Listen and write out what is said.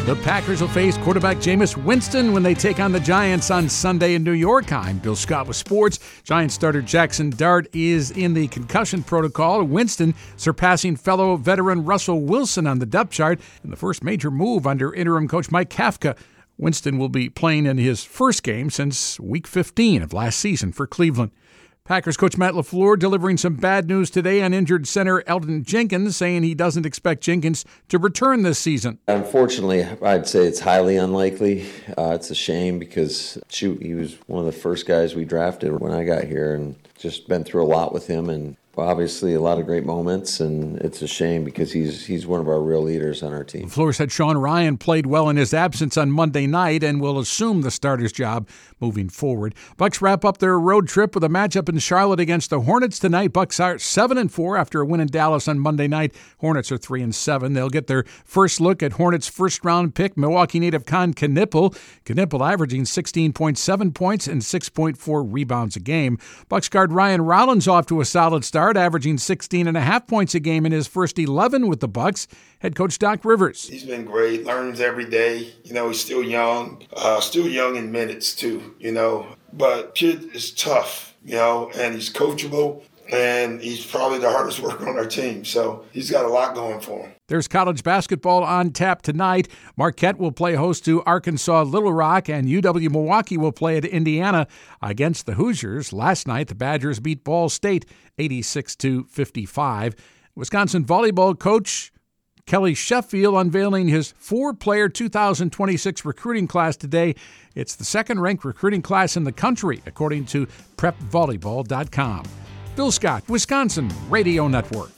The Packers will face quarterback Jameis Winston when they take on the Giants on Sunday in New York. I'm Bill Scott with sports. Giants starter Jackson Dart is in the concussion protocol. Winston surpassing fellow veteran Russell Wilson on the depth chart in the first major move under interim coach Mike Kafka. Winston will be playing in his first game since Week 15 of last season for Cleveland. Packers coach Matt LaFleur delivering some bad news today on injured center Elgton Jenkins, saying he doesn't expect Jenkins to return this season. Unfortunately, I'd say it's highly unlikely. It's a shame because, he was one of the first guys we drafted when I got here and just been through a lot with him and obviously a lot of great moments, and it's a shame because he's one of our real leaders on our team. LaFleur said Sean Rhyan played well in his absence on Monday night and will assume the starter's job moving forward. Bucs wrap up their road trip with a matchup in Charlotte against the Hornets tonight. Bucs are 7-4 after a win in Dallas on Monday night. Hornets are 3-7. They'll get their first look at Hornets' first-round pick, Milwaukee native Con Knippel. Knippel averaging 16.7 points and 6.4 rebounds a game. Bucs guard Ryan Rollins off to a solid start, averaging 16.5 points a game in his first 11 with the Bucs. Head coach Doc Rivers. He's been great, learns every day. He's still young in minutes too, But kid is tough, and he's coachable, and he's probably the hardest worker on our team. So he's got a lot going for him. There's college basketball on tap tonight. Marquette will play host to Arkansas Little Rock, and UW-Milwaukee will play at Indiana against the Hoosiers. Last night, the Badgers beat Ball State 86-55. Wisconsin volleyball coach Kelly Sheffield unveiling his 4-player 2026 recruiting class today. It's the second-ranked recruiting class in the country, according to PrepVolleyball.com. Bill Scott, Wisconsin Radio Network.